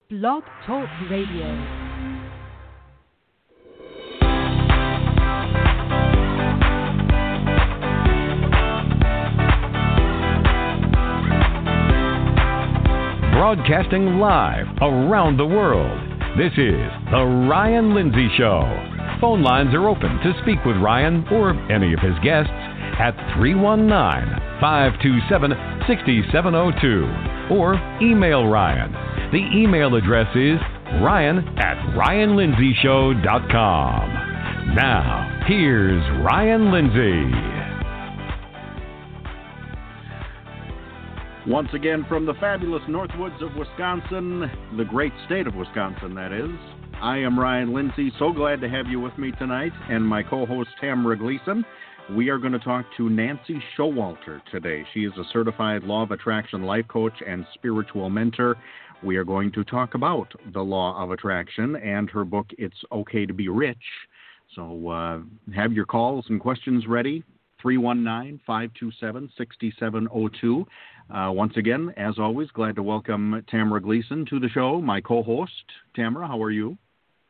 Blog Talk Radio. Broadcasting live around the world, this is The Ryan Lindsay Show. Phone lines are open to speak with Ryan or any of his guests at 319-527-6702 or email Ryan. The email address is ryan@ryanlindsayshow.com. Now, here's Ryan Lindsay. Once again from the fabulous Northwoods of Wisconsin, the great state of Wisconsin, that is. I am Ryan Lindsay. So glad to have you with me tonight, and my co-host Tamara Gleason. We are going to talk to Nancy Showalter today. She is a certified law of attraction life coach and spiritual mentor. We are going to talk about the law of attraction and her book, It's Okay to Be Rich. So have your calls and questions ready. 319-527-6702. Once again, as always, glad to welcome Tamara Gleason to the show, my co-host. Tamara, how are you?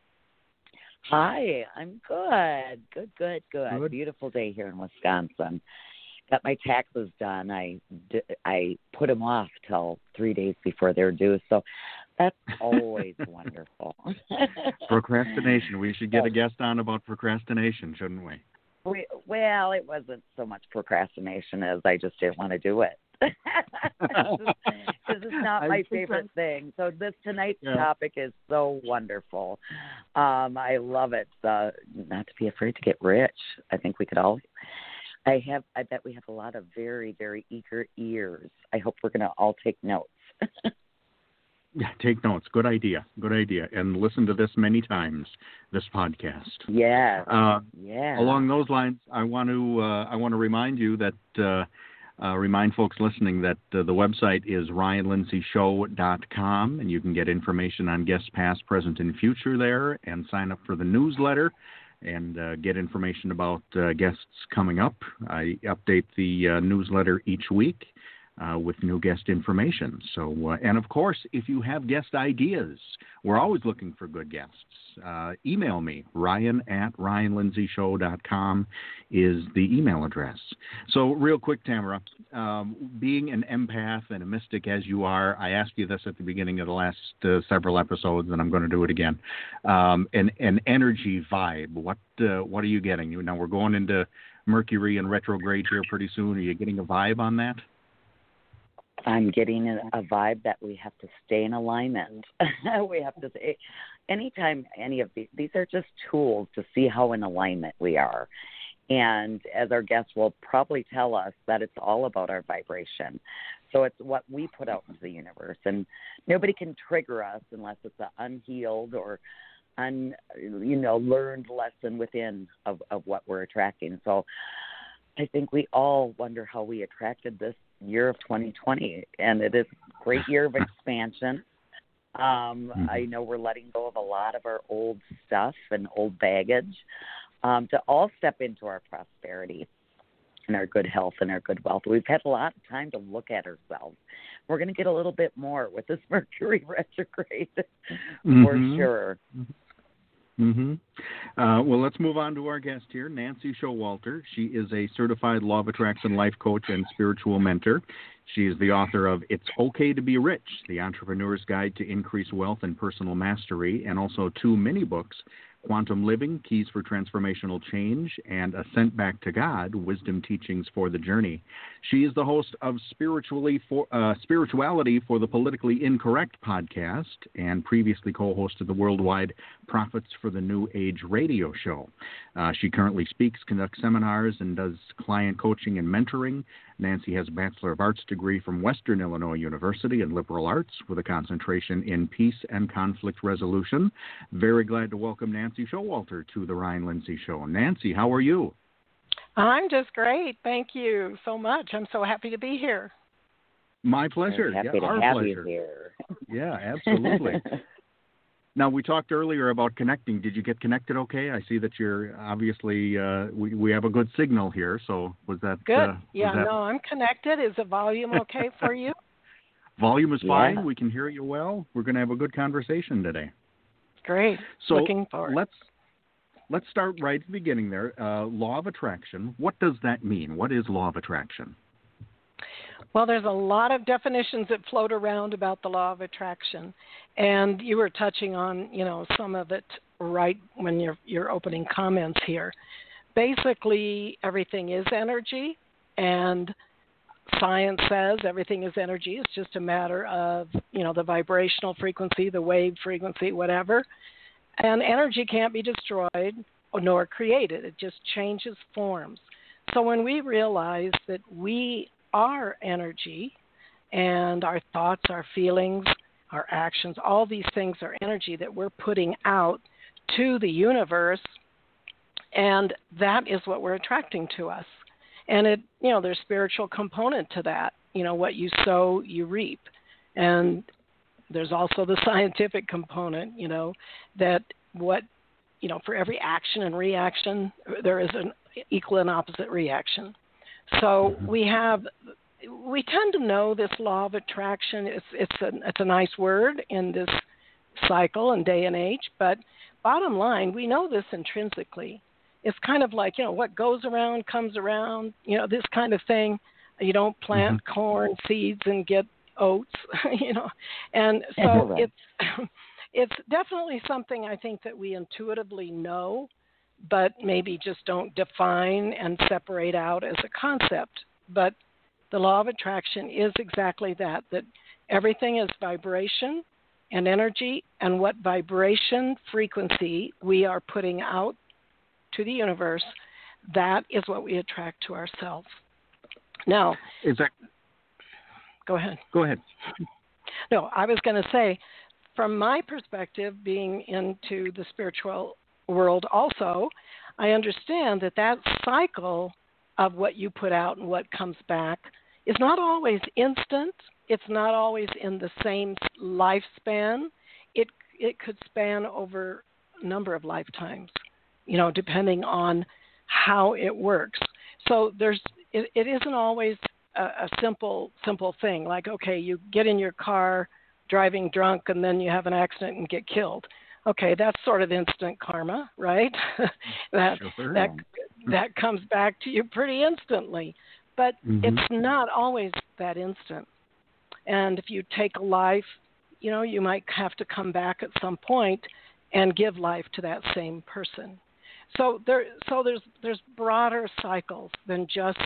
Hi, I'm good. Good. Beautiful day here in Wisconsin. Got my taxes done. I put them off till 3 days before they're due, so that's always wonderful. Procrastination. We should get a guest on about procrastination, shouldn't we? Well, it wasn't so much procrastination as I just didn't want to do it. Because it's not my favorite thing. So tonight's topic is so wonderful. I love it. Not to be afraid to get rich. I think we could all. I bet we have a lot of very, very eager ears. I hope we're going to all take notes. Yeah, take notes. Good idea. And listen to this many times, this podcast. Yeah. Along those lines, I want to remind you that remind folks listening that the website is ryanlindsayshow.com, and you can get information on guests past, present, and future there, and sign up for the newsletter and get information about guests coming up. I update the newsletter each week with new guest information. So, and of course, if you have guest ideas, we're always looking for good guests. Email me, ryan@ryanlindsayshow.com is the email address. So real quick, Tamara, being an empath and a mystic as you are, I asked you this at the beginning of the last several episodes, and I'm going to do it again. An energy vibe, what are you getting? Now we're going into Mercury and retrograde here pretty soon. Are you getting a vibe on that? I'm getting a vibe that we have to stay in alignment. We have to say, anytime any of these are just tools to see how in alignment we are. And as our guests will probably tell us, that it's all about our vibration. So it's what we put out into the universe. And nobody can trigger us unless it's an unhealed or learned lesson within of what we're attracting. So I think we all wonder how we attracted this year of 2020, and it is a great year of expansion. I know we're letting go of a lot of our old stuff and old baggage to all step into our prosperity and our good health and our good wealth. We've had a lot of time to look at ourselves. We're going to get a little bit more with this Mercury retrograde for sure. Well, let's move on to our guest here, Nancy Showalter. She is a certified law of attraction life coach and spiritual mentor. She is the author of It's Okay to Be Rich, The Entrepreneur's Guide to Increase Wealth and Personal Mastery, and also 2 mini books, Quantum Living, Keys for Transformational Change, and Ascent Back to God, Wisdom Teachings for the Journey. She is the host of Spirituality for the Politically Incorrect podcast and previously co-hosted the worldwide Prophets for the New Age radio show. She currently speaks, conducts seminars, and does client coaching and mentoring. Nancy has a Bachelor of Arts degree from Western Illinois University in Liberal Arts with a concentration in peace and conflict resolution. Very glad to welcome Nancy Showalter to the Ryan Lindsay Show. Nancy, how are you? I'm just great. Thank you so much. I'm so happy to be here. My pleasure. Happy to our have pleasure. you here. Yeah, absolutely. Now, we talked earlier about connecting. Did you get connected okay? I see that you're obviously, we have a good signal here. So was that good? I'm connected. Is the volume okay for you? Volume is Yeah. fine. We can hear you well. We're going to have a good conversation today. Great. So Looking forward. let's start right at the beginning there. Law of attraction. What does that mean? What is law of attraction? Well, there's a lot of definitions that float around about the law of attraction, and you were touching on, some of it right when your opening comments here. Basically, everything is energy, and science says everything is energy. It's just a matter of, the vibrational frequency, the wave frequency, whatever. And energy can't be destroyed nor created. It just changes forms. So when we realize that we are energy, and our thoughts, our feelings, our actions, all these things are energy that we're putting out to the universe, and that is what we're attracting to us. And there's spiritual component to that. What you sow, you reap. And there's also the scientific component, that for every action and reaction, there is an equal and opposite reaction. So we tend to know this law of attraction. It's a nice word in this cycle and day and age, but bottom line, we know this intrinsically. It's kind of like, what goes around comes around, this kind of thing. You don't plant corn seeds and get oats, And so it's definitely something I think that we intuitively know, but maybe just don't define and separate out as a concept. But the law of attraction is exactly that everything is vibration and energy, and what vibration frequency we are putting out to the universe, that is what we attract to ourselves. Now, go ahead. Go ahead. No, I was going to say, from my perspective, being into the spiritual world also, I understand that cycle of what you put out and what comes back is not always instant. It's not always in the same lifespan. It could span over a number of lifetimes, depending on how it works. So it isn't always a simple thing. Like, okay, you get in your car driving drunk and then you have an accident and get killed. Okay, that's sort of instant karma, right? that comes back to you pretty instantly. But it's not always that instant. And if you take a life, you might have to come back at some point and give life to that same person. So there's broader cycles than just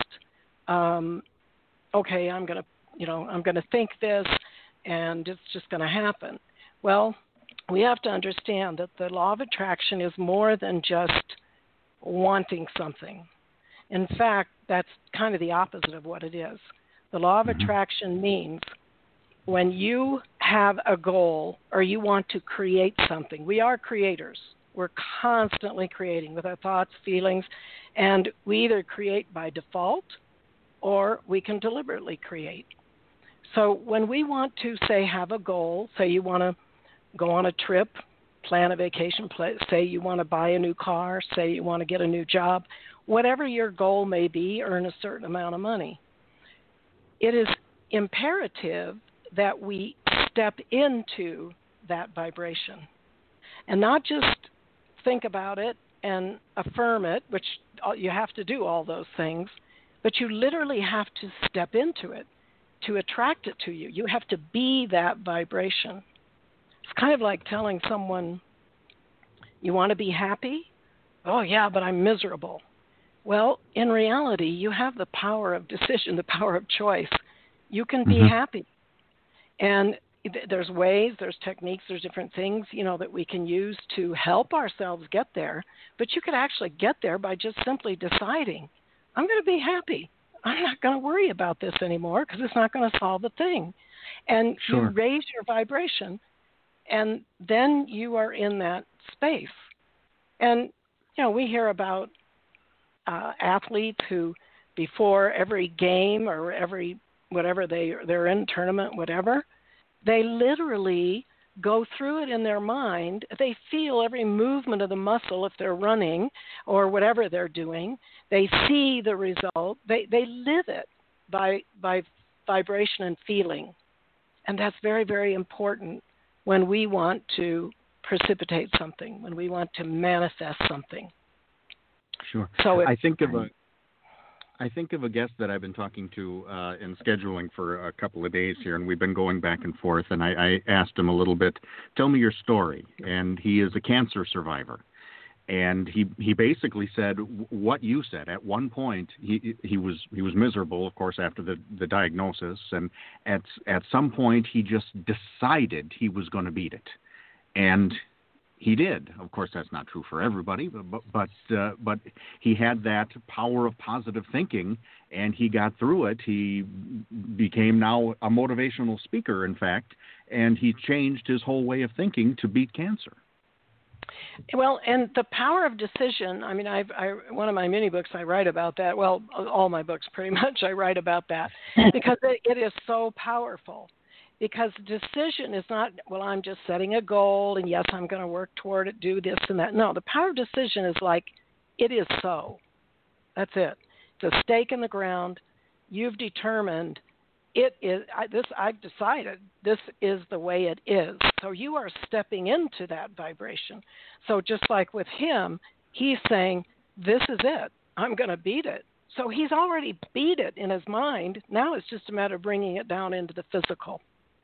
okay, I'm gonna think this and it's just gonna happen. Well, we have to understand that the law of attraction is more than just wanting something. In fact, that's kind of the opposite of what it is. The law of attraction means when you have a goal or you want to create something, we are creators. We're constantly creating with our thoughts, feelings, and we either create by default or we can deliberately create. So when we want to, say, have a goal, say you want to go on a trip, plan a vacation, say you want to buy a new car, say you want to get a new job, whatever your goal may be, earn a certain amount of money. It is imperative that we step into that vibration and not just think about it and affirm it, which you have to do all those things, but you literally have to step into it to attract it to you. You have to be that vibration. It's kind of like telling someone, you want to be happy? Oh, yeah, but I'm miserable. Well, in reality, you have the power of decision, the power of choice. You can be happy. And there's ways, there's techniques, there's different things, that we can use to help ourselves get there. But you could actually get there by just simply deciding, I'm going to be happy. I'm not going to worry about this anymore because it's not going to solve a thing. And you raise your vibration, and then you are in that space. And, we hear about athletes who, before every game or every whatever they're in, tournament, whatever, they literally go through it in their mind. They feel every movement of the muscle if they're running or whatever they're doing. They see the result. They live it by vibration and feeling. And that's very, very important when we want to precipitate something, when we want to manifest something. Sure. So I think of a guest that I've been talking to and scheduling for a couple of days here, and we've been going back and forth. And I asked him a little bit, tell me your story. And he is a cancer survivor. And he basically said what you said. At one point, he was miserable, of course, after the diagnosis, and at some point he just decided he was going to beat it, and he did. Of course, that's not true for everybody, but he had that power of positive thinking, and he got through it. He became now a motivational speaker, in fact, and he changed his whole way of thinking to beat cancer. Well, and the power of decision, I mean, one of my mini books, I write about that. Well, all my books pretty much, I write about that because it is so powerful. Because decision is not, well, I'm just setting a goal and yes, I'm going to work toward it, do this and that. No, the power of decision is like, it is so. That's it. It's a stake in the ground. You've determined it is, I've decided this is the way it is. So you are stepping into that vibration. So just like with him, he's saying, this is it. I'm going to beat it. So he's already beat it in his mind. Now it's just a matter of bringing it down into the physical.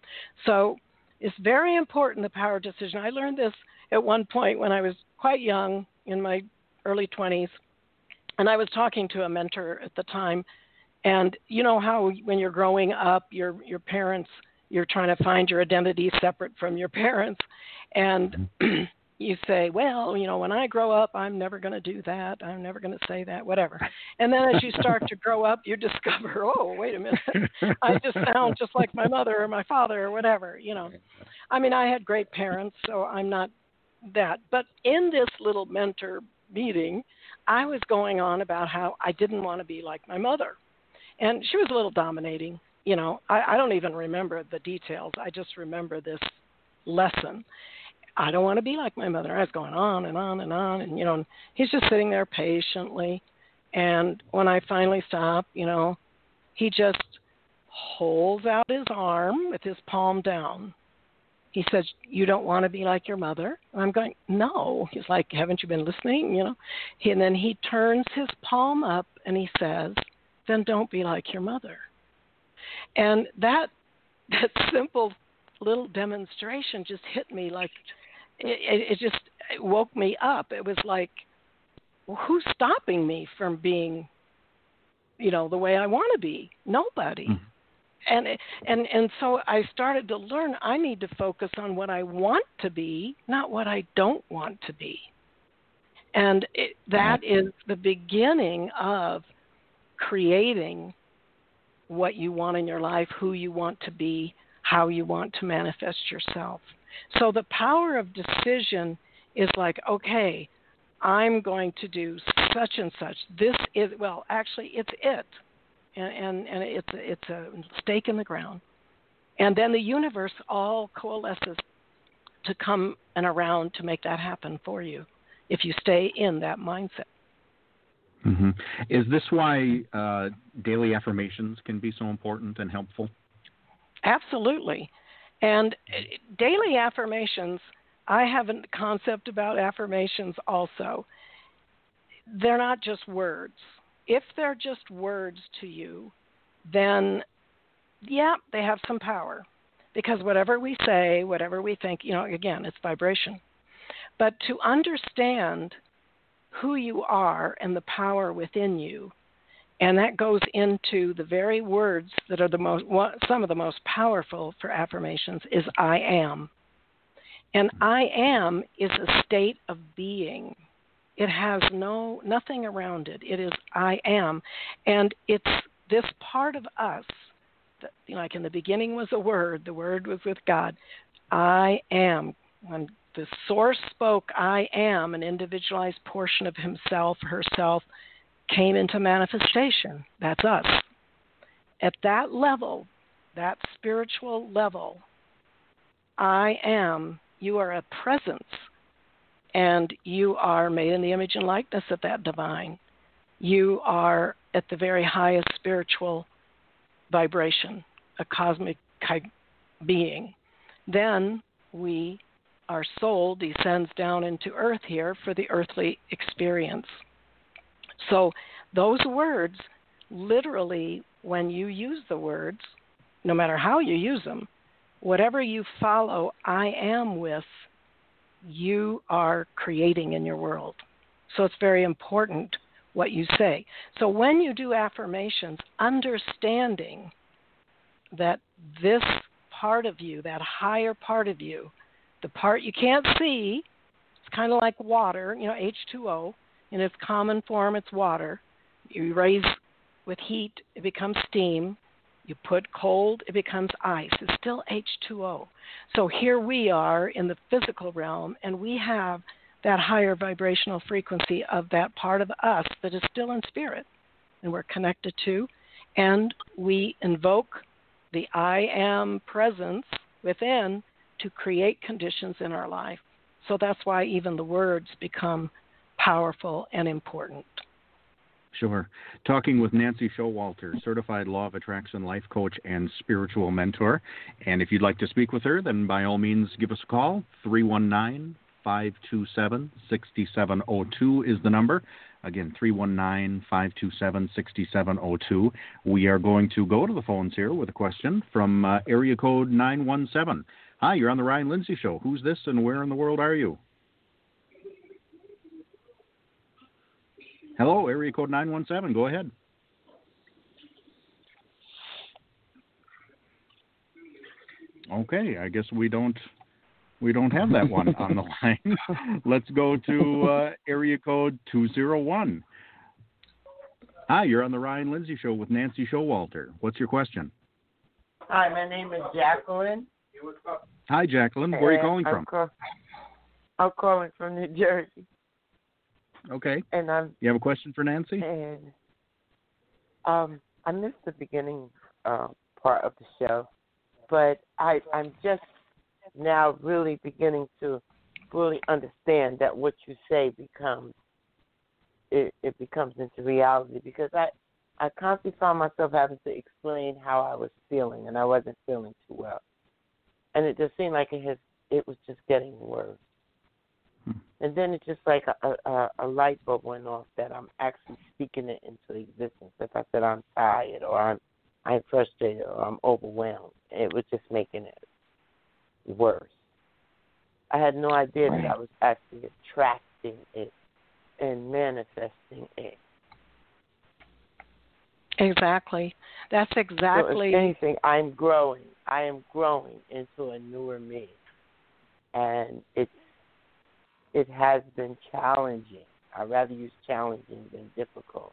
So it's very important, the power of decision. I learned this at one point when I was quite young, in my early 20s, and I was talking to a mentor at the time. And you know how when you're growing up, your parents, you're trying to find your identity separate from your parents. And you say, well, you know, when I grow up, I'm never going to do that. I'm never going to say that, whatever. And then as you start to grow up, you discover, oh, wait a minute, I just sound just like my mother or my father or whatever, you know. I mean, I had great parents, so I'm not that. But in this little mentor meeting, I was going on about how I didn't want to be like my mother. And she was a little dominating, you know. I don't even remember the details. I just remember this lesson. I don't want to be like my mother. I was going on and on and on. And, you know, and he's just sitting there patiently. And when I finally stop, you know, he just holds out his arm with his palm down. He says, you don't want to be like your mother? And I'm going, no. He's like, haven't you been listening? You know. And then he turns his palm up and he says, then don't be like your mother. And that simple little demonstration just hit me like, it just woke me up. It was like, well, who's stopping me from being, you know, the way I want to be? Nobody. And so I started to learn I need to focus on what I want to be, not what I don't want to be. And that is the beginning of creating what you want in your life, who you want to be, how you want to manifest yourself. So the power of decision is like, okay, I'm going to do such and such. This is, well, actually, it's it. And it's a stake in the ground. And then the universe all coalesces to come and around to make that happen for you if you stay in that mindset. Mm-hmm. Is this why daily affirmations can be so important and helpful? Absolutely. And daily affirmations, I have a concept about affirmations also. They're not just words. If they're just words to you, then, yeah, they have some power. Because whatever we say, whatever we think, you know, again, it's vibration. But to understand who you are and the power within you, and that goes into the very words that are some of the most powerful for affirmations is I am. And I am is a state of being. It has nothing around it. It is I am. And it's this part of us, that, like in the beginning was a word, the word was with God. I am. When the source spoke, I am, an individualized portion of himself, herself, came into manifestation. That's us. At that level, that spiritual level, I am, you are a presence, and you are made in the image and likeness of that divine. You are at the very highest spiritual vibration, a cosmic being. Then our soul descends down into earth here for the earthly experience. So those words, literally, when you use the words, no matter how you use them, whatever you follow I am with, you are creating in your world. So it's very important what you say. So when you do affirmations, understanding that this part of you, that higher part of you, the part you can't see, it's kind of like water, H2O. In its common form, it's water. You raise with heat, it becomes steam. You put cold, it becomes ice. It's still H2O. So here we are in the physical realm, and we have that higher vibrational frequency of that part of us that is still in spirit, and we're connected to, and we invoke the I am presence within to create conditions in our life. So that's why even the words become powerful and important. Sure. Talking with Nancy Showalter, certified law of attraction life coach and spiritual mentor. And if you'd like to speak with her, then by all means give us a call. 319-527-6702 is the number. Again, 319-527-6702. We are going to go to the phones here with a question from area code 917. Hi, you're on the Ryan Lindsay Show. Who's this and where in the world are you? Hello, area code 917. Go ahead. Okay, I guess we don't have that one on the line. Let's go to area code 201. Hi, you're on the Ryan Lindsay Show with Nancy Showalter. What's your question? Hi, my name is Jacqueline. Hi, Jacqueline. Where are you calling from? I'm calling from New Jersey. Okay. And you have a question for Nancy? And I missed the beginning part of the show, but I'm just now really beginning to fully understand that what you say becomes into reality, because I constantly found myself having to explain how I was feeling, and I wasn't feeling too well, and it just seemed like it was just getting worse. And then it's just like a light bulb went off that I'm actually speaking it into existence. If I said I'm tired or I'm frustrated or I'm overwhelmed, it was just making it worse. I had no idea that I was actually attracting it and manifesting it. Exactly. That's exactly. So if anything, I'm growing. I am growing into a newer me, and it has been challenging. I'd rather use challenging than difficult.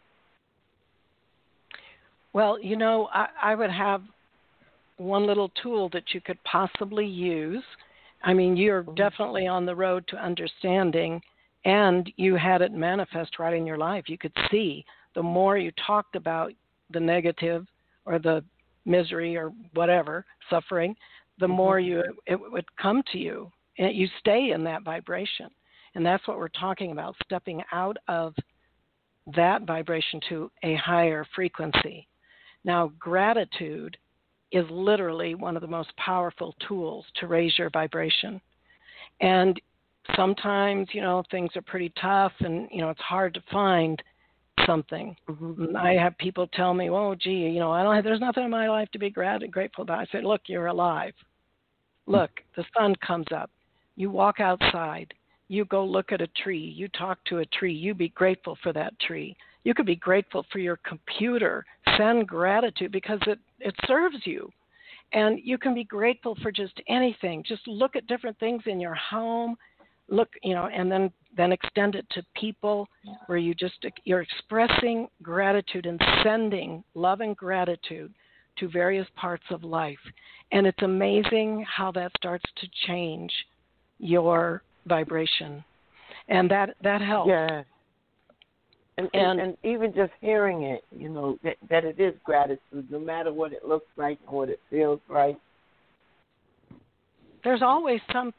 Well, I would have one little tool that you could possibly use. I mean, you're definitely on the road to understanding, and you had it manifest right in your life. You could see the more you talked about the negative or the misery or whatever, suffering, the more it would come to you. And you stay in that vibration. And that's what we're talking about, stepping out of that vibration to a higher frequency. Now, gratitude is literally one of the most powerful tools to raise your vibration. And sometimes, things are pretty tough and, it's hard to find something. Mm-hmm. I have people tell me, oh, gee, there's nothing in my life to be grateful about. I say, look, you're alive. Look, the sun comes up. You walk outside. You go look at a tree. You talk to a tree. You be grateful for that tree. You could be grateful for your computer. Send gratitude because it serves you. And you can be grateful for just anything. Just look at different things in your home. Look, and then extend it to people where you're expressing gratitude and sending love and gratitude to various parts of life. And it's amazing how that starts to change your vibration, and that helps. Yeah, and even just hearing it, that it is gratitude, no matter what it looks like or what it feels like. There's always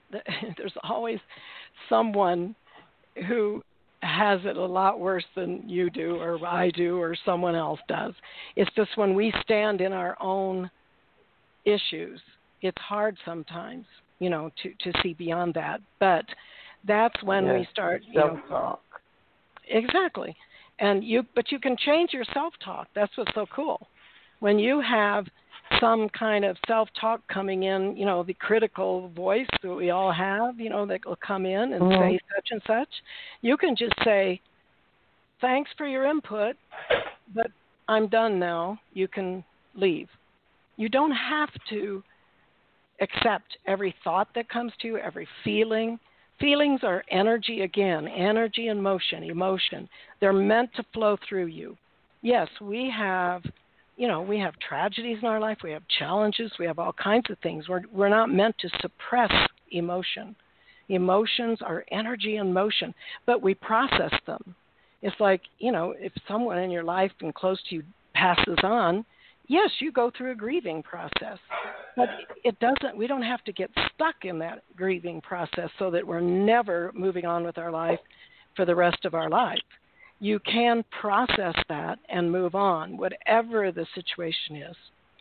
someone who has it a lot worse than you do, or I do, or someone else does. It's just when we stand in our own issues it's hard sometimes, to see beyond that. But that's when we start, self-talk. Exactly. But you can change your self-talk. That's what's so cool. When you have some kind of self-talk coming in, the critical voice that we all have, that will come in and say such and such, you can just say, thanks for your input, but I'm done now. You can leave. You don't have to accept every thought that comes to you, every feeling. Feelings are energy again, energy and motion, emotion. They're meant to flow through you. Yes, we have tragedies in our life. We have challenges. We have all kinds of things. We're not meant to suppress emotion. Emotions are energy and motion, but we process them. It's like, if someone in your life and close to you passes on, yes, you go through a grieving process, but we don't have to get stuck in that grieving process so that we're never moving on with our life for the rest of our life. You can process that and move on, whatever the situation is.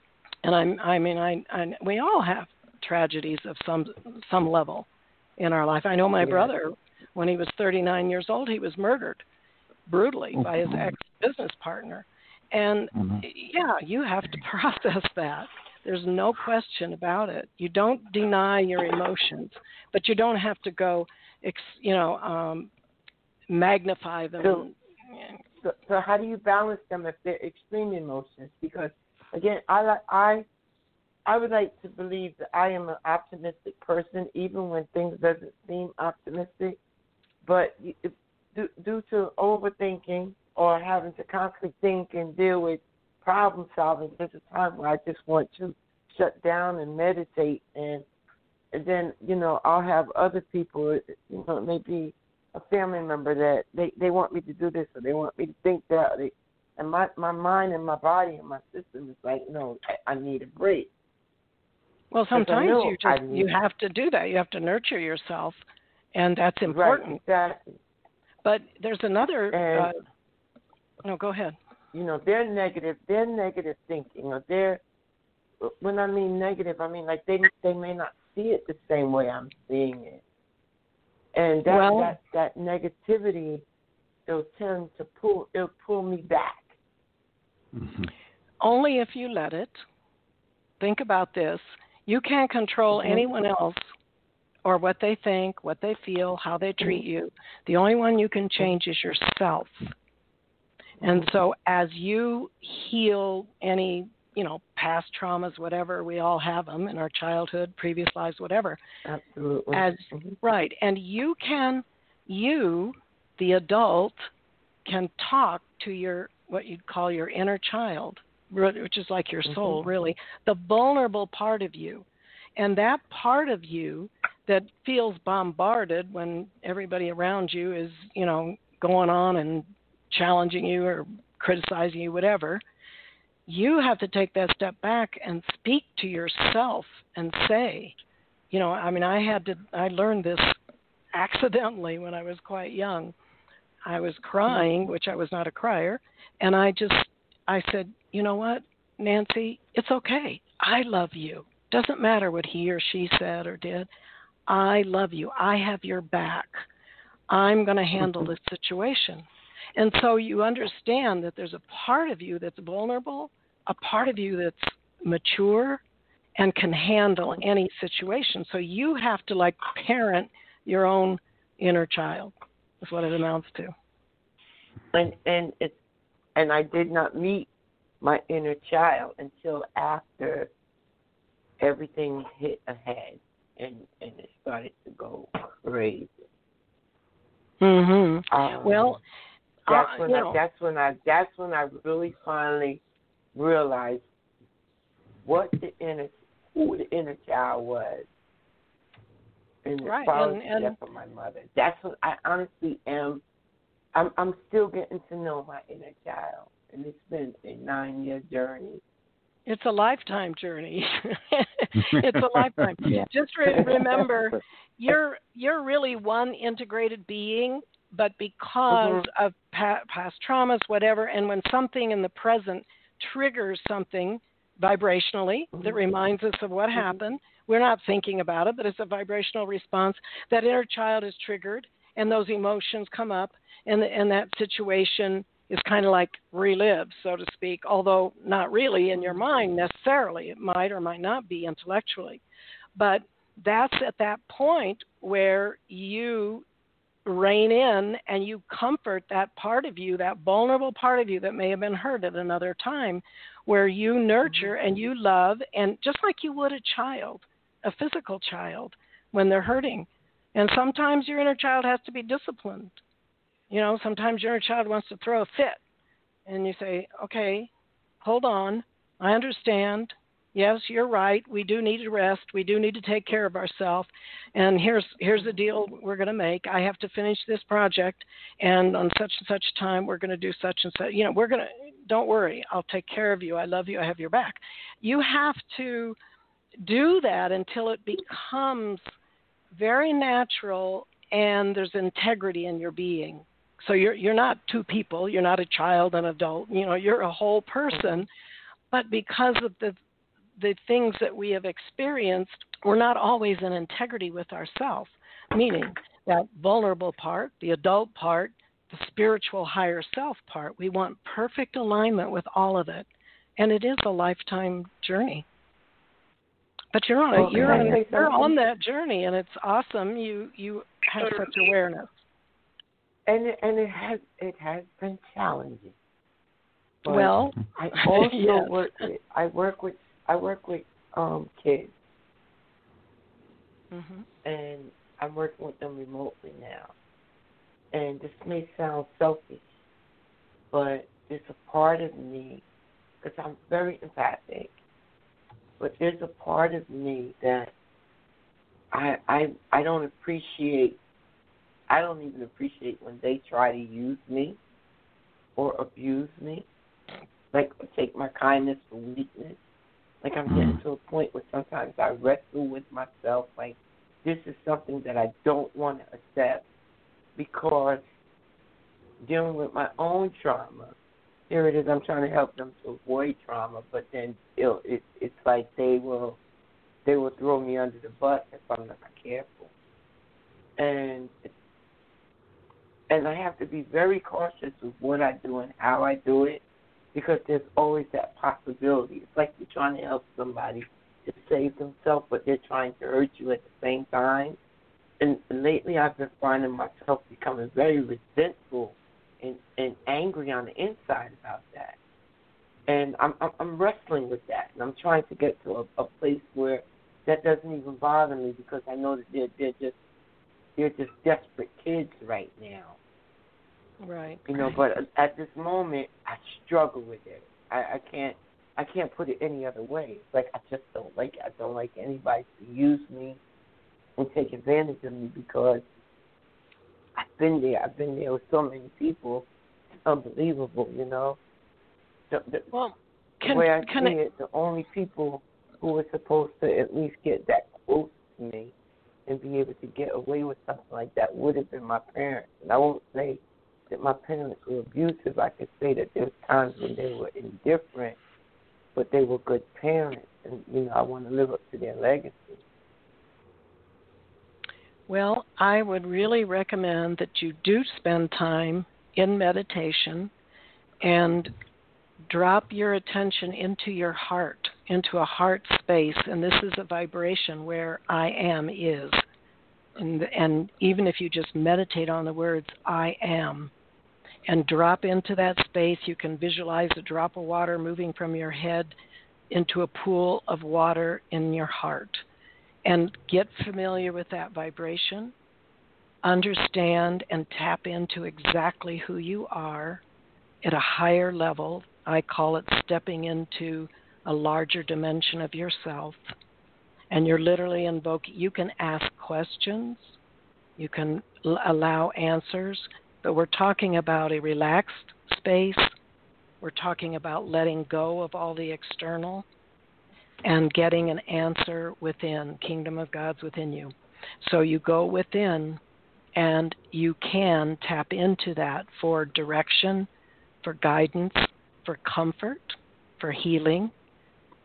And we all have tragedies of some level in our life. I know my brother, when he was 39 years old, he was murdered brutally by his ex-business partner. And you have to process that. There's no question about it. You don't deny your emotions, but you don't have to go, magnify them. So how do you balance them if they're extreme emotions? Because again, I would like to believe that I am an optimistic person, even when things doesn't seem optimistic. But due to overthinking or having to constantly think and deal with problem solving, there's a time where I just want to shut down and meditate, and then I'll have other people, maybe a family member that they want me to do this or they want me to think that, and my mind and my body and my system is like, no, I need a break. Well, sometimes you have to do that. You have to nurture yourself, and that's important. Right, exactly. But there's another. No, go ahead. They're negative thinking, or when I mean negative, I mean like they may not see it the same way I'm seeing it, and that negativity, it'll pull me back. Mm-hmm. Only if you let it. Think about this. You can't control anyone else or what they think, what they feel, how they treat you. The only one you can change is yourself. And so as you heal any, past traumas, whatever, we all have them in our childhood, previous lives, whatever. Absolutely. Right. And you, the adult, can talk to what you'd call your inner child, which is like your soul, really, the vulnerable part of you. And that part of you that feels bombarded when everybody around you is, going on and challenging you or criticizing you, whatever, you have to take that step back and speak to yourself and say, I learned this accidentally when I was quite young. I was crying, which I was not a crier, and I said, you know what, Nancy, it's okay. I love you. Doesn't matter what he or she said or did. I love you. I have your back. I'm going to handle this situation. And so you understand that there's a part of you that's vulnerable, a part of you that's mature and can handle any situation. So you have to parent your own inner child. That's what it amounts to. And I did not meet my inner child until after everything hit ahead and it started to go crazy. Well, that's when I really finally realized who the inner child was, and as far as the death of my mother. That's what I honestly am. I'm still getting to know my inner child, and it's been a 9-year journey. It's a lifetime journey. It's a lifetime. Yeah. Just remember, you're really one integrated being, but because of past traumas, whatever, and when something in the present triggers something vibrationally that reminds us of what happened. We're not thinking about it, but it's a vibrational response. That inner child is triggered, and those emotions come up, and that situation is kind of like relived, so to speak, although not really in your mind necessarily. It might or might not be intellectually. But that's at that point where you rein in and you comfort that part of you, that vulnerable part of you that may have been hurt at another time, where you nurture and you love, and just like you would a child, a physical child, when they're hurting. And sometimes your inner child has to be disciplined. Sometimes your inner child wants to throw a fit, and you say, okay, hold on, I understand. Yes, you're right. We do need to rest. We do need to take care of ourselves. And here's the deal we're going to make. I have to finish this project, and on such and such time, we're going to do such and such. Don't worry. I'll take care of you. I love you. I have your back. You have to do that until it becomes very natural and there's integrity in your being. So you're not two people. You're not a child and adult. You're a whole person. But because of the things that we have experienced, we're not always in integrity with ourselves, meaning that vulnerable part, the adult part, the spiritual higher self part. We want perfect alignment with all of it. And it is a lifetime journey. But you're on that journey, and it's awesome. You have such awareness. And it has been challenging. But well, I also yes. work with kids, and I'm working with them remotely now. And this may sound selfish, but there's a part of me, because I'm very empathic, but there's a part of me that I don't appreciate. I don't even appreciate when they try to use me or abuse me, like take my kindness for weakness. Like I'm getting to a point where sometimes I wrestle with myself, like this is something that I don't want to accept, because dealing with my own trauma, here it is, I'm trying to help them to avoid trauma, but then it's like they will throw me under the bus if I'm not careful. And I have to be very cautious of what I do and how I do it, because there's always that possibility. It's like you're trying to help somebody to save themselves, but they're trying to hurt you at the same time. And lately I've been finding myself becoming very resentful and angry on the inside about that. And I'm wrestling with that, and I'm trying to get to a place where that doesn't even bother me, because I know that they're just desperate kids right now. Right. But at this moment, I struggle with it. I can't put it any other way. It's like I just don't like it. I don't like anybody to use me and take advantage of me, because I've been there with so many people. It's unbelievable, Well, the way I see it, the only people who are supposed to at least get that close to me and be able to get away with something like that would have been my parents. And I won't say that my parents were abusive. I could say that there was times when they were indifferent, but they were good parents, and I want to live up to their legacy. Well, I would really recommend that you do spend time in meditation and drop your attention into your heart, into a heart space, and this is a vibration where I am is. And even if you just meditate on the words I am and drop into that space, you can visualize a drop of water moving from your head into a pool of water in your heart. And get familiar with that vibration, understand and tap into exactly who you are at a higher level. I call it stepping into a larger dimension of yourself. And you're literally invoking, you can ask questions, you can allow answers, but we're talking about a relaxed space. We're talking about letting go of all the external and getting an answer within, Kingdom of God's within you. So you go within and you can tap into that for direction, for guidance, for comfort, for healing,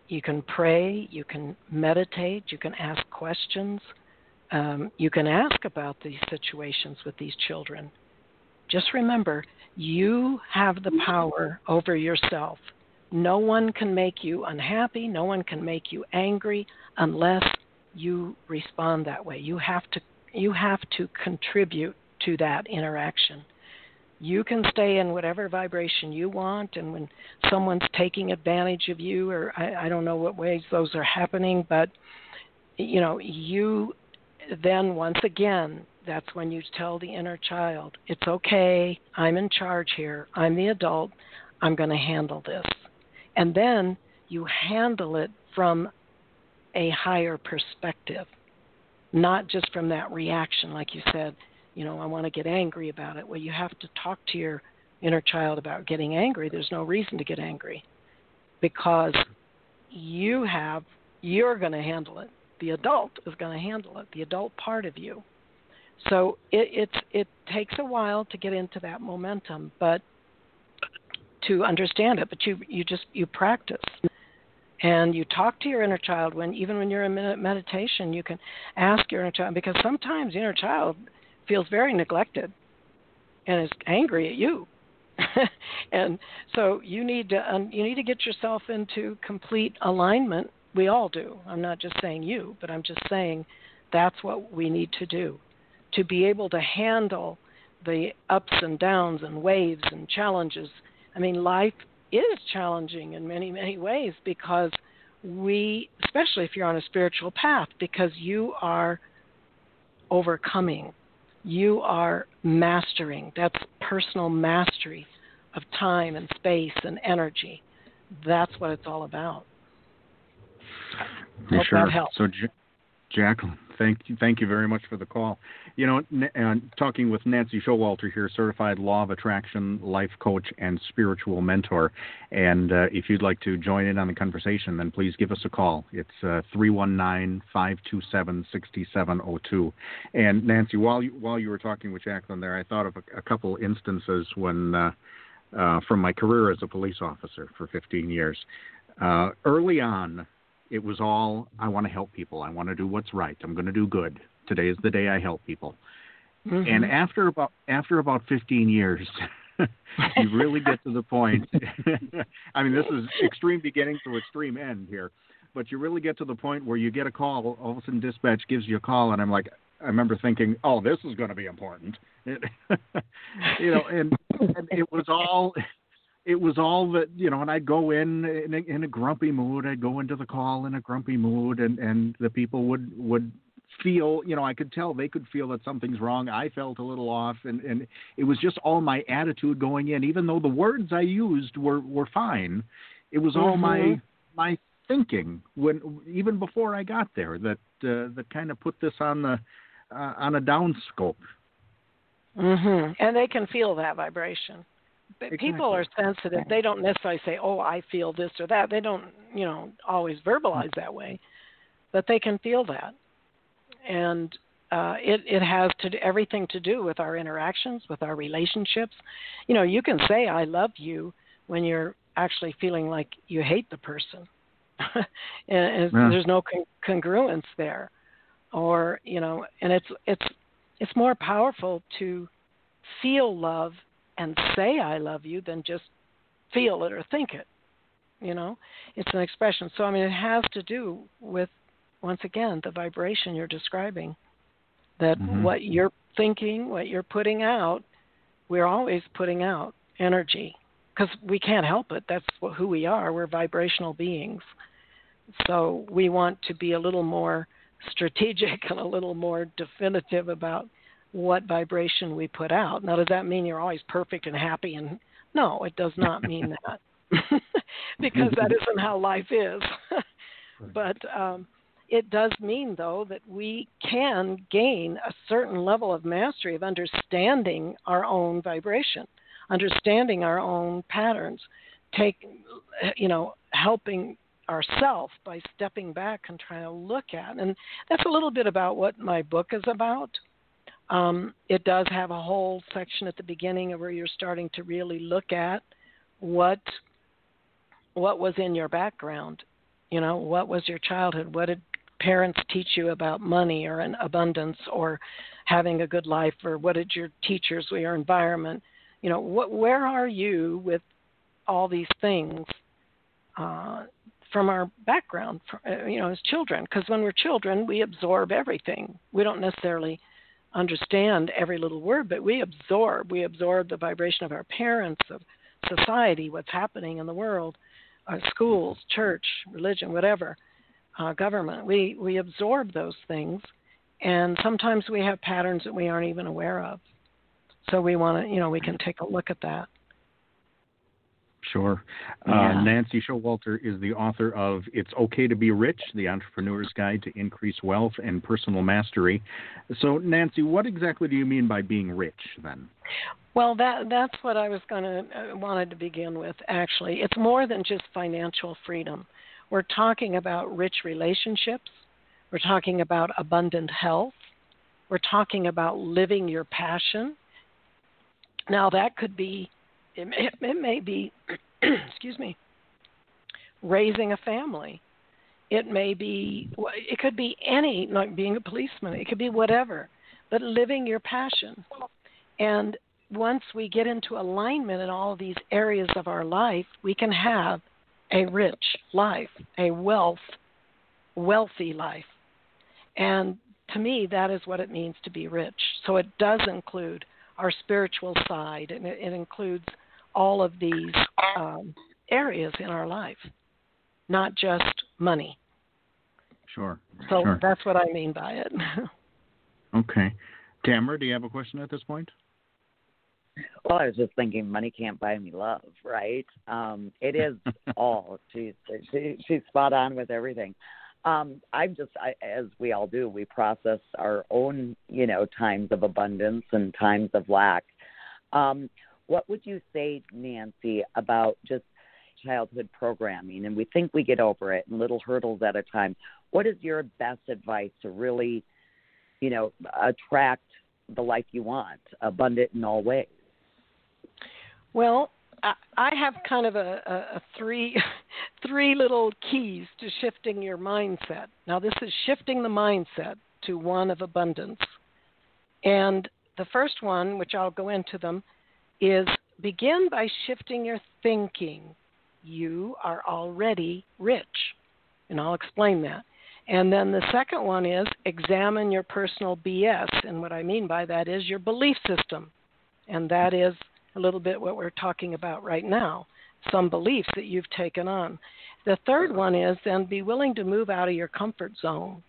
You can pray, you can meditate, you can ask questions, you can ask about these situations with these children. Just remember, you have the power over yourself. No one can make you unhappy, no one can make you angry unless you respond that way. You have to contribute to that interaction. You can stay in whatever vibration you want, and when someone's taking advantage of you, or I don't know what ways those are happening, but you then once again, that's when you tell the inner child, it's okay, I'm in charge here, I'm the adult, I'm going to handle this. And then you handle it from a higher perspective, not just from that reaction, like you said, I want to get angry about it. Well, you have to talk to your inner child about getting angry. There's no reason to get angry because you're going to handle it. The adult is going to handle it, the adult part of you. So it takes a while to get into that momentum, but to understand it. But you practice. And you talk to your inner child even when you're in meditation, you can ask your inner child, because sometimes the inner child feels very neglected and is angry at you. And so you need to get yourself into complete alignment. We all do. I'm not just saying you, but I'm just saying that's what we need to do to be able to handle the ups and downs and waves and challenges. I mean, life is challenging in many, many ways because especially if you're on a spiritual path, because you are overcoming. You are mastering. That's personal mastery of time and space and energy. That's what it's all about. Hope sure. That helps. So, Jacqueline, thank you very much for the call. Talking with Nancy Showalter here, certified law of attraction, life coach, and spiritual mentor. And if you'd like to join in on the conversation, then please give us a call. It's 319-527-6702. And Nancy, while you were talking with Jacqueline there, I thought of a couple instances when from my career as a police officer for 15 years. Early on, it was all, I want to help people. I want to do what's right. I'm going to do good. Today is the day I help people. Mm-hmm. And after about 15 years, you really get to the point. I mean, this is extreme beginning to extreme end here, but you really get to the point where you get a call. All of a sudden, dispatch gives you a call, and I remember thinking, oh, this is going to be important. And it was all. It was all that, and I'd go in a grumpy mood. I'd go into the call in a grumpy mood, and the people would feel, I could tell they could feel that something's wrong. I felt a little off, and it was just all my attitude going in. Even though the words I used were fine, it was all my thinking even before I got there that kind of put this on a downscope. Mm-hmm. And they can feel that vibration. Exactly. People are sensitive. They don't necessarily say, oh, I feel this or that. They don't, always verbalize that way. But they can feel that. And it has everything to do with our interactions, with our relationships. You can say, I love you when you're actually feeling like you hate the person. and there's no congruence there. Or, and it's more powerful to feel love and say I love you than just feel it or think it. It's an expression. So, it has to do with, once again, the vibration you're describing, that what you're thinking, what you're putting out, we're always putting out energy because we can't help it. That's who we are. We're vibrational beings. So we want to be a little more strategic and a little more definitive about what vibration we put out. Now, does that mean you're always perfect and happy? And no, it does not mean that because that isn't how life is. But it does mean, though, that we can gain a certain level of mastery of understanding our own vibration, understanding our own patterns, helping ourselves by stepping back and trying to look at. And that's a little bit about what my book is about. It does have a whole section at the beginning where you're starting to really look at what was in your background You know, what was your childhood? What did parents teach you about money or an abundance or having a good life, or what did your teachers or your environment, you know, where are you with all these things from our background, you know, as children? Because when we're children, we absorb everything. We don't necessarily understand every little word, but we absorb the vibration of our parents, of society, what's happening in the world, our schools, church, religion, whatever, government. We absorb those things, and sometimes we have patterns that we aren't even aware of. So we want to, you know, we can take a look at that. Sure. Yeah. Nancy Showalter is the author of It's Okay to Be Rich, The Entrepreneur's Guide to Increase Wealth and Personal Mastery. So, Nancy, what exactly do you mean by being rich, then? Well, that's what I was wanted to begin with, actually. It's more than just financial freedom. We're talking about rich relationships. We're talking about abundant health. We're talking about living your passion. Now, that could be, it may be, excuse me, raising a family. It could be any, like being a policeman. It could be whatever, but living your passion. And once we get into alignment in all of these areas of our life, we can have a rich life, a wealthy life. And to me, that is what it means to be rich. So it does include our spiritual side, and it includes all of these areas in our life, not just money. Sure. So sure. That's what I mean by it. Okay. Tamara, do you have a question at this point? Well, I was just thinking, money can't buy me love, right? It is all. She's spot on with everything. As we all do, we process our own, times of abundance and times of lack. What would you say, Nancy, about just childhood programming? And we think we get over it in little hurdles at a time. What is your best advice to really, attract the life you want, abundant in all ways? Well, I have kind of a three little keys to shifting your mindset. Now, this is shifting the mindset to one of abundance. And the first one, which I'll go into them, is begin by shifting your thinking. You are already rich. And I'll explain that. And then the second one is examine your personal BS. And what I mean by that is your belief system. And that is a little bit what we're talking about right now, some beliefs that you've taken on. The third one is then be willing to move out of your comfort zone.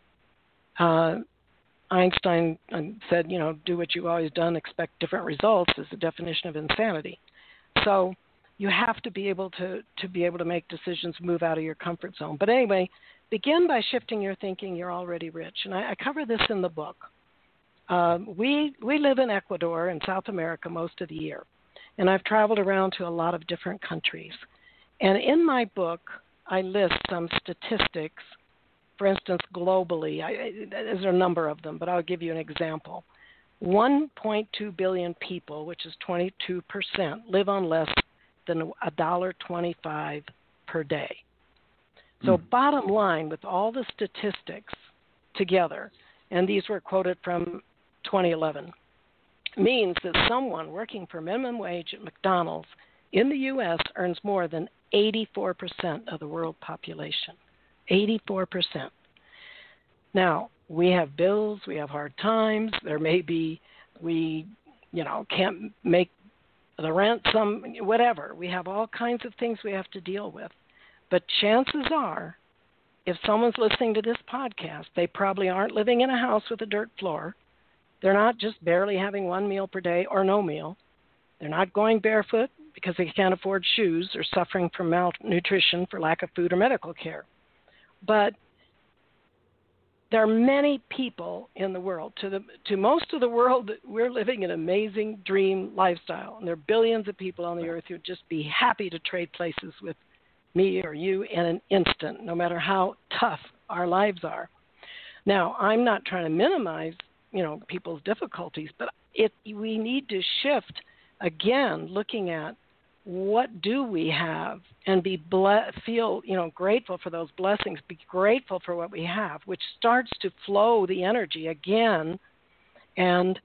Einstein said, do what you've always done, expect different results is the definition of insanity. So you have to be able to make decisions, move out of your comfort zone. But anyway, begin by shifting your thinking. You're already rich. And I cover this in the book. We live in Ecuador in South America most of the year. And I've traveled around to a lot of different countries. And in my book, I list some statistics. For instance, globally, there's a number of them, but I'll give you an example. 1.2 billion people, which is 22%, live on less than $1.25 per day. So bottom line, with all the statistics together, and these were quoted from 2011, means that someone working for minimum wage at McDonald's in the U.S. earns more than 84% of the world population. 84%. Now, we have bills, we have hard times, there may be, we can't make the rent, whatever. We have all kinds of things we have to deal with. But chances are, if someone's listening to this podcast, they probably aren't living in a house with a dirt floor. They're not just barely having one meal per day or no meal. They're not going barefoot because they can't afford shoes or suffering from malnutrition for lack of food or medical care. But there are many people in the world. To most of the world, we're living an amazing dream lifestyle. And there are billions of people on the earth who would just be happy to trade places with me or you in an instant, no matter how tough our lives are. Now, I'm not trying to minimize people's difficulties, but we need to shift again, looking at what do we have, and feel, grateful for those blessings, be grateful for what we have, which starts to flow the energy again and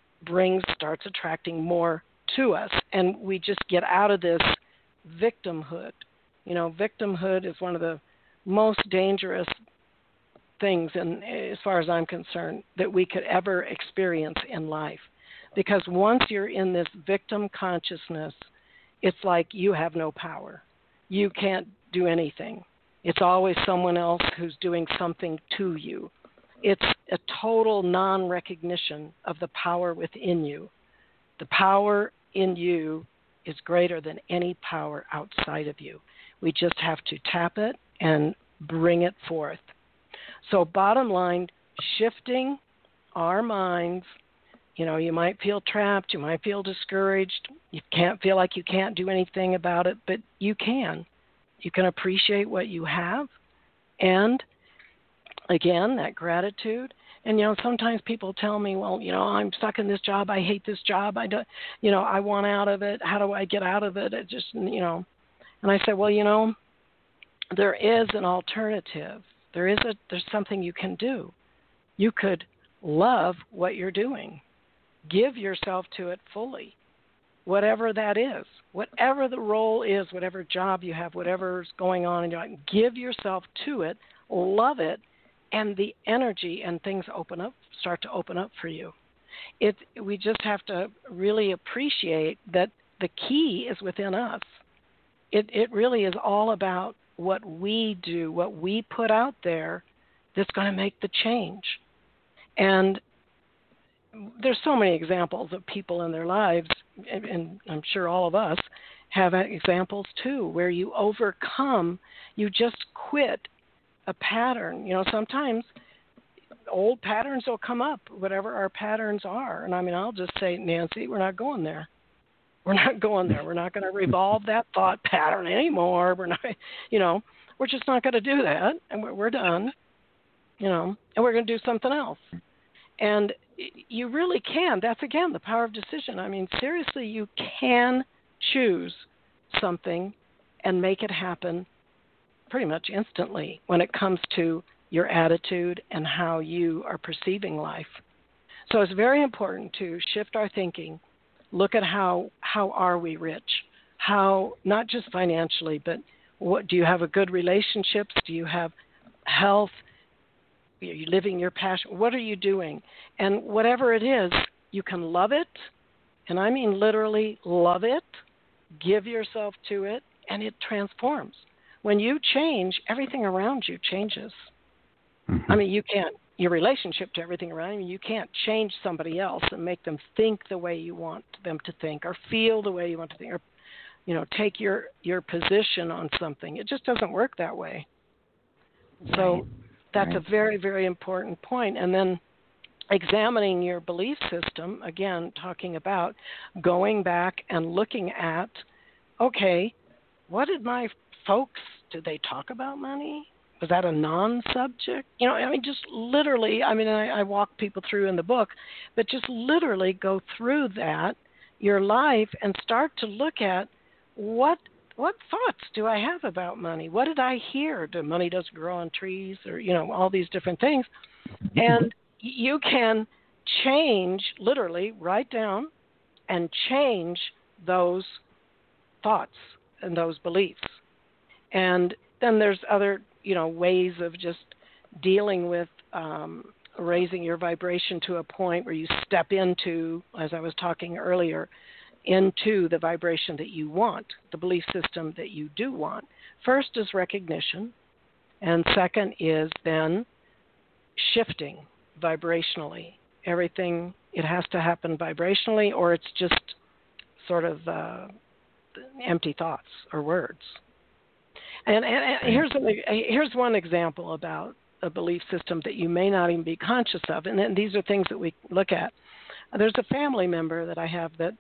starts attracting more to us. And we just get out of this victimhood. Victimhood is one of the most dangerous things, and as far as I'm concerned, that we could ever experience in life. Because once you're in this victim consciousness, it's like you have no power. You can't do anything. It's always someone else who's doing something to you. It's a total non-recognition of the power within you. The power in you is greater than any power outside of you. We just have to tap it and bring it forth. So bottom line, shifting our minds. You might feel trapped, you might feel discouraged, you can't feel like you can't do anything about it, but you can. You can appreciate what you have, and again, that gratitude. And sometimes people tell me, well, I'm stuck in this job, I hate this job, I want out of it, how do I get out of it? It just, and I say, well, there is an alternative. There's something you can do. You could love what you're doing. Give yourself to it fully, whatever that is, whatever the role is, whatever job you have, whatever's going on in your life, give yourself to it, love it, and the energy and things start to open up for you. We just have to really appreciate that the key is within us. It really is all about what we do, what we put out there that's going to make the change. And there's so many examples of people in their lives, and I'm sure all of us have examples too, where you overcome, you just quit a pattern. Sometimes old patterns will come up, whatever our patterns are. And I'll just say, Nancy, we're not going there. We're not going there. We're not going to revolve that thought pattern anymore. We're not, we're just not going to do that. And we're done, and we're going to do something else. And you really can. That's, again, the power of decision. Seriously, you can choose something and make it happen pretty much instantly when it comes to your attitude and how you are perceiving life. So it's very important to shift our thinking, look at how are we rich, how, not just financially, but what do you have, a good relationships, do you have health, are you living your passion, what are you doing? And whatever it is, you can love it, and I mean literally love it, give yourself to it, and it transforms. When you change, everything around you changes. Mm-hmm. You can't, your relationship to everything around you can't change somebody else and make them think the way you want them to think or feel the way you want to think or, take your position on something. It just doesn't work that way. Right. So that's a very, very important point. And then examining your belief system, again, talking about going back and looking at, okay, what did my folks, did they talk about money? Was that a non-subject? Just literally, I walk people through in the book, but just literally go through that, your life, and start to look at what thoughts do I have about money? What did I hear? Money doesn't grow on trees, or, all these different things. And you can change, literally write down and change those thoughts and those beliefs. And then there's other, ways of just dealing with raising your vibration to a point where you step into, as I was talking earlier, into the vibration that you want, the belief system that you do want. First is recognition, and second is then shifting vibrationally. Everything, it has to happen vibrationally, or it's just sort of empty thoughts or words. And here's one example about a belief system that you may not even be conscious of, and then these are things that we look at. There's a family member that I have that,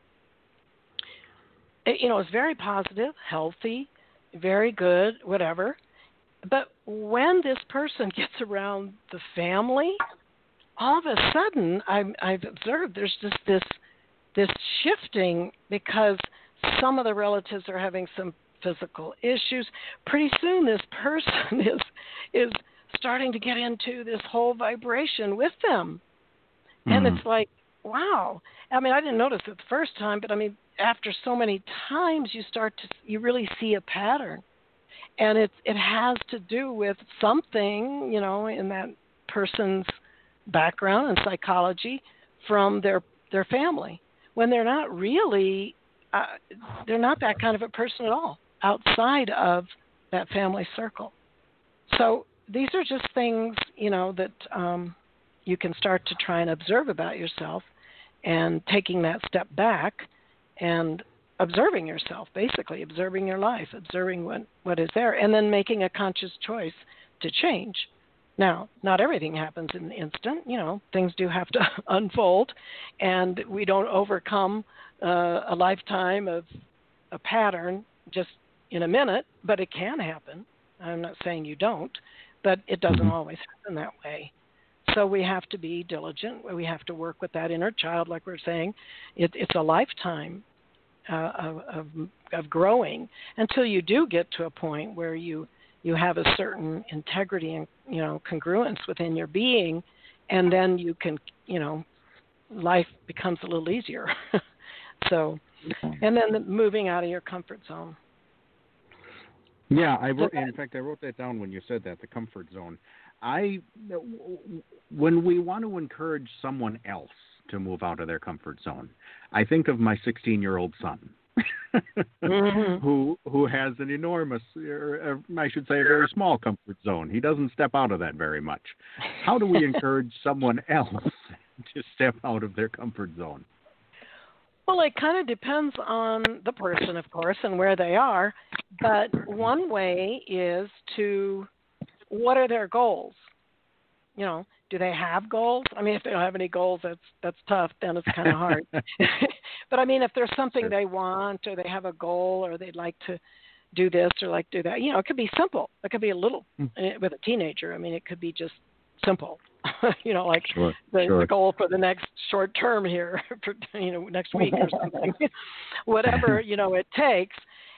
is very positive, healthy, very good, whatever. But when this person gets around the family, all of a sudden I've observed there's just this shifting, because some of the relatives are having some physical issues. Pretty soon this person is starting to get into this whole vibration with them. And it's like, wow. I mean, I didn't notice it the first time, but I mean, after so many times, you really see a pattern. And it has to do with something, in that person's background and psychology from their family, when they're not really, they're not that kind of a person at all outside of that family circle. So these are just things, that you can start to try and observe about yourself, and taking that step back and observing yourself, basically observing your life, observing what is there, and then making a conscious choice to change. Now, not everything happens in an instant. Things do have to unfold, and we don't overcome a lifetime of a pattern just in a minute, but it can happen. I'm not saying you don't, but it doesn't always happen that way. So we have to be diligent. We have to work with that inner child, like we're saying. It's a lifetime of growing until you do get to a point where you have a certain integrity and congruence within your being, and then you can life becomes a little easier. So, and then moving out of your comfort zone. Yeah, I wrote that down when you said that, the comfort zone. When we want to encourage someone else to move out of their comfort zone, I think of my 16-year-old son, who has an enormous, or I should say, a very small comfort zone. He doesn't step out of that very much. How do we encourage someone else to step out of their comfort zone? Well, it kind of depends on the person, of course, and where they are. But one way is what are their goals? Do they have goals? I mean, if they don't have any goals, that's tough. Then it's kind of hard. But I mean, if there's something they want, or they have a goal, or they'd like to do this or like do that, it could be simple. It could be a little with a teenager. I mean, it could be just simple. Like the goal for the next short term here, for next week or something. Whatever it takes,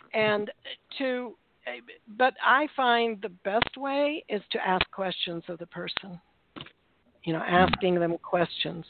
but I find the best way is to ask questions of the person. Asking them questions.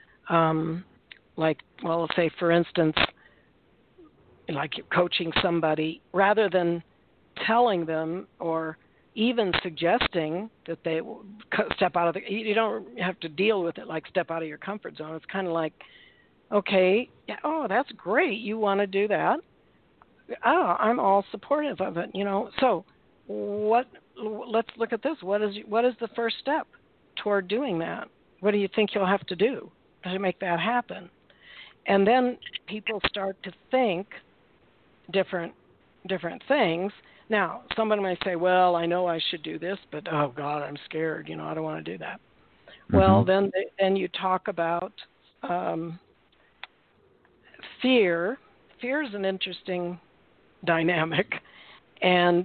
Let's say, for instance, like you're coaching somebody, rather than telling them or even suggesting that they step out of you don't have to deal with it like step out of your comfort zone. It's kind of like, okay, that's great. You want to do that? Oh, I'm all supportive of it, So let's look at this. What is the first step toward doing that? What do you think you'll have to do to make that happen? And then people start to think different things. Now, somebody might say, well, I know I should do this, but oh God, I'm scared. I don't want to do that. Well, then you talk about fear. Fear is an interesting dynamic, and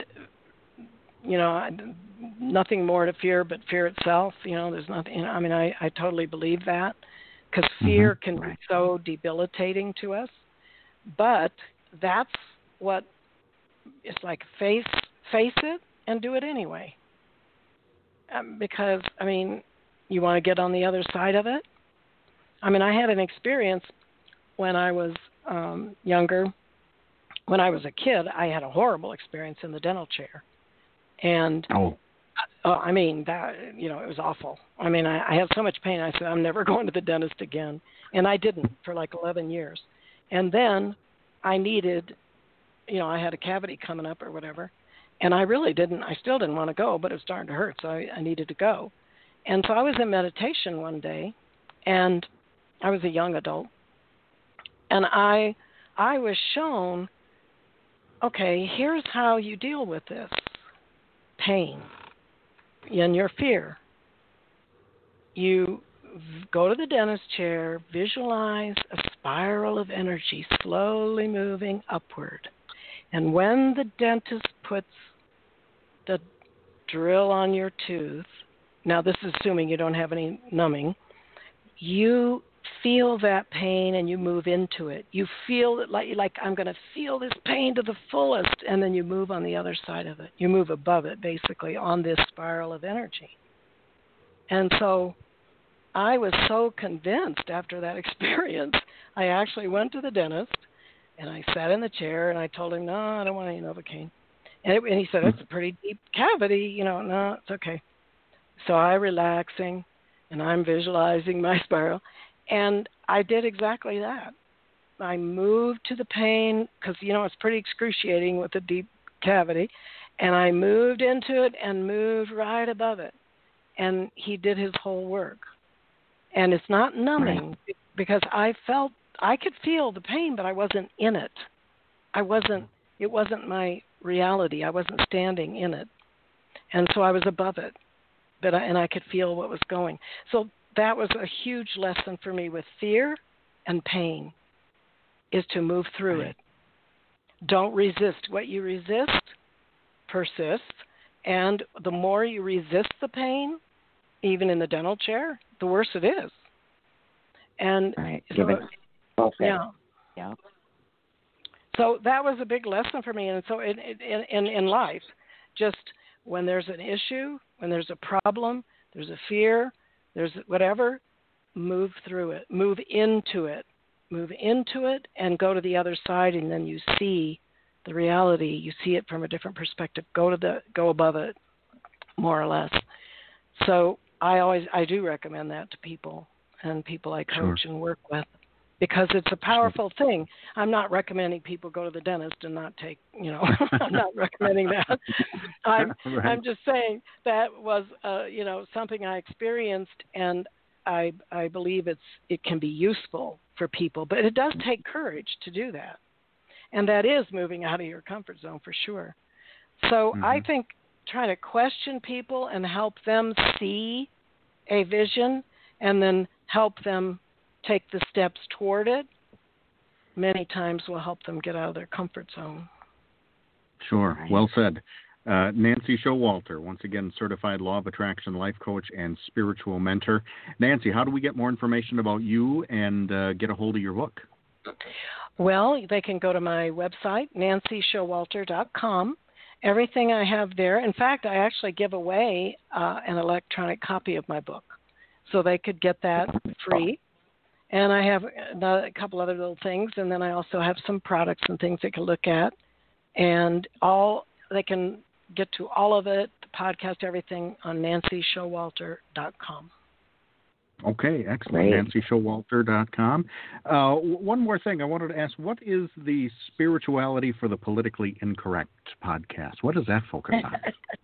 nothing more to fear but fear itself. There's nothing. I mean, I totally believe that, because fear can be so debilitating to us. But that's what it's like. Face it and do it anyway. Because I mean, you want to get on the other side of it. I mean, I had an experience when I was younger. When I was a kid, I had a horrible experience in the dental chair. And I mean, that, it was awful. I mean, I had so much pain. I said, I'm never going to the dentist again. And I didn't for like 11 years. And then I needed, I had a cavity coming up or whatever. And I still didn't want to go, but it was starting to hurt. So I needed to go. And so I was in meditation one day, and I was a young adult. And I was shown, okay, here's how you deal with this pain and your fear. You go to the dentist chair, visualize a spiral of energy slowly moving upward. And when the dentist puts the drill on your tooth, now this is assuming you don't have any numbing, you feel that pain and you move into it. You feel it like I'm going to feel this pain to the fullest, and then you move on the other side of it. You move above it, basically, on this spiral of energy. And so I was so convinced after that experience, I actually went to the dentist, and I sat in the chair, and I told him, no, I don't want any Novocaine. And he said, it's a pretty deep cavity. No, it's okay. So I'm relaxing, and I'm visualizing my spiral. And I did exactly that. I moved to the pain because, it's pretty excruciating with a deep cavity. And I moved into it and moved right above it. And he did his whole work. And it's not numbing because I could feel the pain, but I wasn't in it. It wasn't my reality. I wasn't standing in it. And so I was above it. And I could feel what was going. So that was a huge lesson for me with fear and pain, is to move through it. Don't resist. What you resist persists. And the more you resist the pain, even in the dental chair, the worse it is. And yeah. So that was a big lesson for me. And so in life, just when there's an issue, when there's a problem, there's a fear, there's whatever, move through it, move into it, and go to the other side, and then you see the reality. You see it from a different perspective. Go above it, more or less. So I do recommend that to people and people I coach and work with, because it's a powerful thing. I'm not recommending people go to the dentist and not take, I'm not recommending that. I'm just saying that was, something I experienced, and I believe it can be useful for people, but it does take courage to do that. And that is moving out of your comfort zone for sure. So I think trying to question people and help them see a vision and then help them take the steps toward it, many times will help them get out of their comfort zone. Sure. Well said. Nancy Showalter, once again, certified law of attraction life coach and spiritual mentor. Nancy, how do we get more information about you and get a hold of your book? Well, they can go to my website, nancyshowalter.com. Everything I have there. In fact, I actually give away an electronic copy of my book, so they could get that free. And I have a couple other little things, and then I also have some products and things they can look at. And they can get to all of it, the podcast, everything, on nancyshowalter.com. Okay, excellent. nancyshowalter.com. One more thing I wanted to ask, what is the Spirituality for the Politically Incorrect podcast? What does that focus on?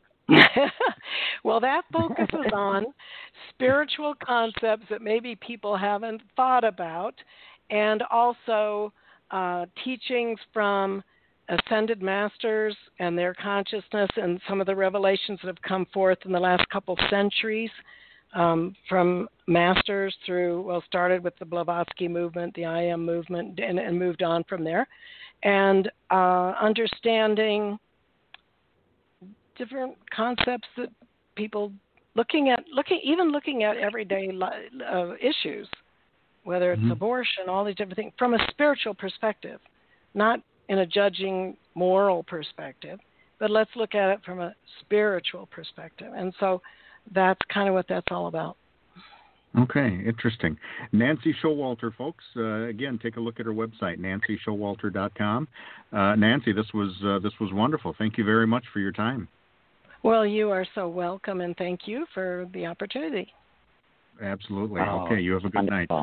Well, that focuses on spiritual concepts that maybe people haven't thought about, and also teachings from ascended masters and their consciousness and some of the revelations that have come forth in the last couple centuries from masters started with the Blavatsky movement, the I Am movement, and moved on from there, and understanding different concepts that people looking at everyday issues, whether it's abortion, all these different things, from a spiritual perspective, not in a judging moral perspective, but let's look at it from a spiritual perspective. And so that's kind of what that's all about. Okay, interesting. Nancy Showalter, folks. Again, take a look at her website, nancyshowalter.com. Nancy, this was wonderful. Thank you very much for your time. Well, you are so welcome, and thank you for the opportunity. Absolutely. Okay, you have a good night.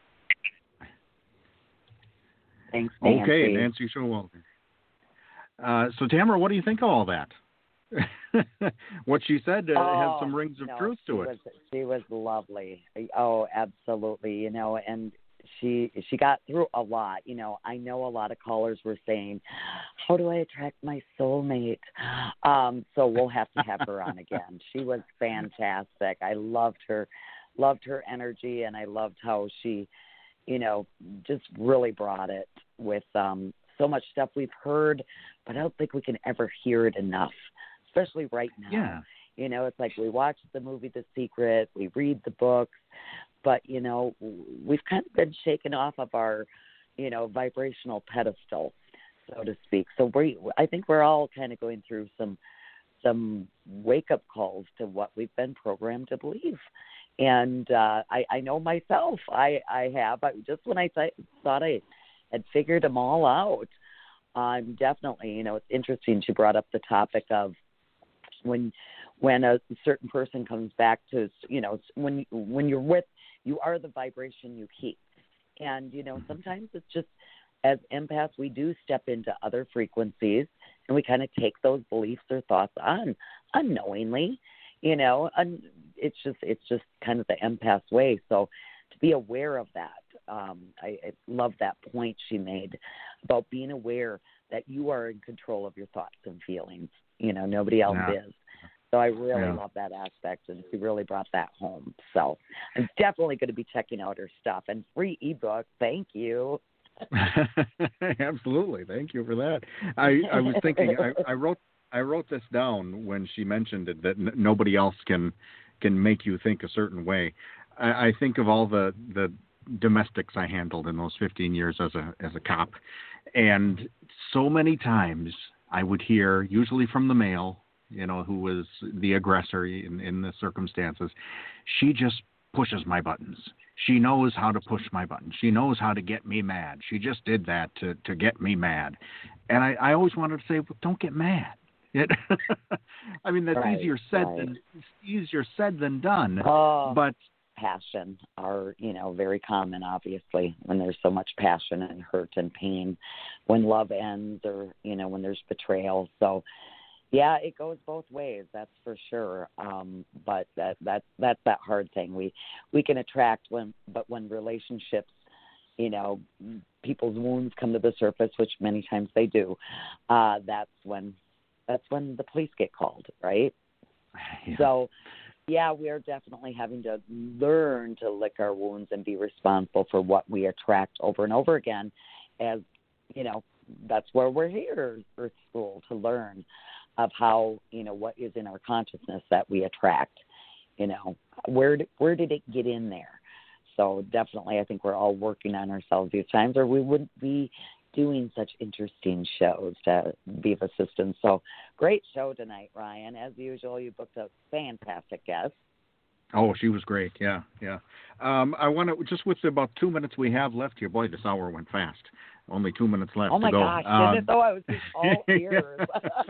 Thanks, Nancy. Okay, Nancy Showalter. So, Tamara, what do you think of all that? What she said has some rings of truth to it. She was lovely. Oh, absolutely. And she got through a lot. I know a lot of callers were saying, how do I attract my soulmate? So we'll have to have her on again. She was fantastic. I loved her energy, and I loved how she, just really brought it with so much stuff we've heard, but I don't think we can ever hear it enough, especially right now. Yeah. It's like we watch the movie The Secret, we read the books, but, you know, we've kind of been shaken off of our, you know, vibrational pedestal, so to speak. So I think we're all kind of going through some wake-up calls to what we've been programmed to believe. And I know myself, I have. Just when I thought I had figured them all out, I'm definitely, you know, it's interesting she brought up the topic of when a certain person comes back to, you know, when you're with, you are the vibration you keep. And, you know, sometimes it's just, as empaths, we do step into other frequencies and we kind of take those beliefs or thoughts on unknowingly, you know, and it's just kind of the empath's way. So to be aware of that, I love that point she made about being aware that you are in control of your thoughts and feelings. You know, nobody else is. So I really love that aspect, and she really brought that home. So I'm definitely going to be checking out her stuff. And free ebook, thank you. Absolutely, thank you for that. I was thinking, I wrote this down when she mentioned it, that nobody else can make you think a certain way. I think of all the domestics I handled in those 15 years as a cop, and so many times I would hear, usually from the male, you know, who was the aggressor in the circumstances, she just pushes my buttons. She knows how to push my buttons. She knows how to get me mad. She just did that to get me mad. And I always wanted to say, well, don't get mad. I mean, that's easier said than done. But passion are, you know, very common, obviously, when there's so much passion and hurt and pain, when love ends, or, you know, when there's betrayal. So yeah, it goes both ways, that's for sure. But that's that hard thing. We can attract but when relationships, you know, people's wounds come to the surface, which many times they do, that's when the police get called, right? Yeah. So yeah, we are definitely having to learn to lick our wounds and be responsible for what we attract over and over again. As, you know, that's where we're here, Earth School, to learn of how, you know, what is in our consciousness that we attract. You know, where did it get in there? So definitely I think we're all working on ourselves these times, or we wouldn't be doing such interesting shows to be of assistance. So great show tonight, Ryan. As usual, you booked a fantastic guest. Oh, she was great. Yeah. I want to, just with about 2 minutes we have left here, boy, this hour went fast. Only 2 minutes left to go. Oh, my gosh. Did it, though? I was just all ears.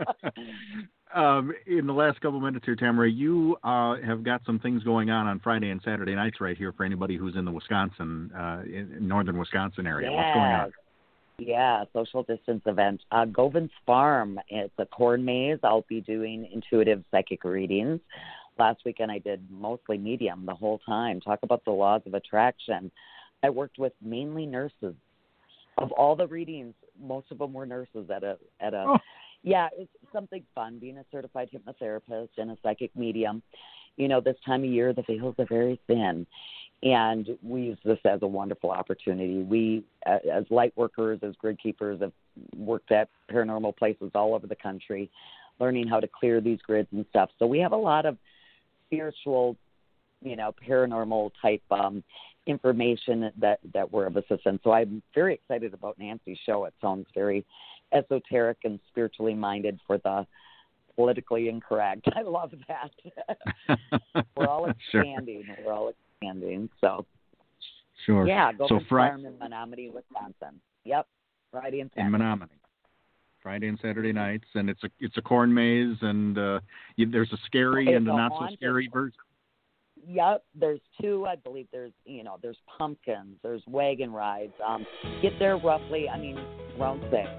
In the last couple minutes here, Tamara, you have got some things going on Friday and Saturday nights right here for anybody who's in the Wisconsin, in northern Wisconsin area. Yes. What's going on? Yeah, social distance event. Govins Farm, it's a corn maze. I'll be doing intuitive psychic readings. Last weekend I did mostly medium the whole time. Talk about the laws of attraction. I worked with mainly nurses. Of all the readings, most of them were nurses at a Yeah, it's something fun, being a certified hypnotherapist and a psychic medium. You know, this time of year, the veils are very thin, and we use this as a wonderful opportunity. We, as light workers, as grid keepers, have worked at paranormal places all over the country, learning how to clear these grids and stuff. So we have a lot of spiritual, you know, paranormal type information that we're of assistance. So I'm very excited about Nancy's show. It sounds very esoteric and spiritually minded for the politically incorrect. I love that. We're all expanding. Sure. We're all expanding. So sure. Yeah, Govins Farm in Menominee, Wisconsin. Yep. Friday and Saturday. In Menominee. Friday and Saturday nights, and it's a corn maze, and there's a scary and a not so scary version. Yep, there's two. I believe there's pumpkins, there's wagon rides. Get there roughly, around 6.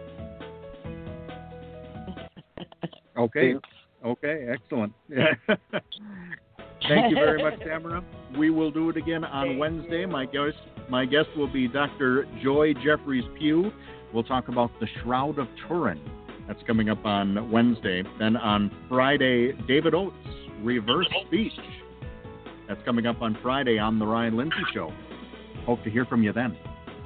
Okay, excellent. Thank you very much, Tamara. We will do it again on Wednesday. My guest will be Dr. Joy Jeffries Pugh. We'll talk about the Shroud of Turin. That's coming up on Wednesday. Then on Friday, David Oates, Reverse Speech. That's coming up on Friday on The Ryan Lindsay Show. Hope to hear from you then.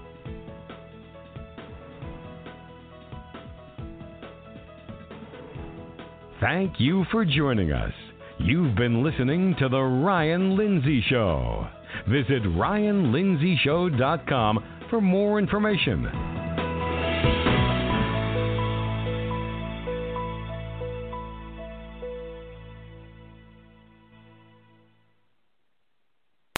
Thank you for joining us. You've been listening to The Ryan Lindsay Show. Visit RyanLindsayShow.com for more information.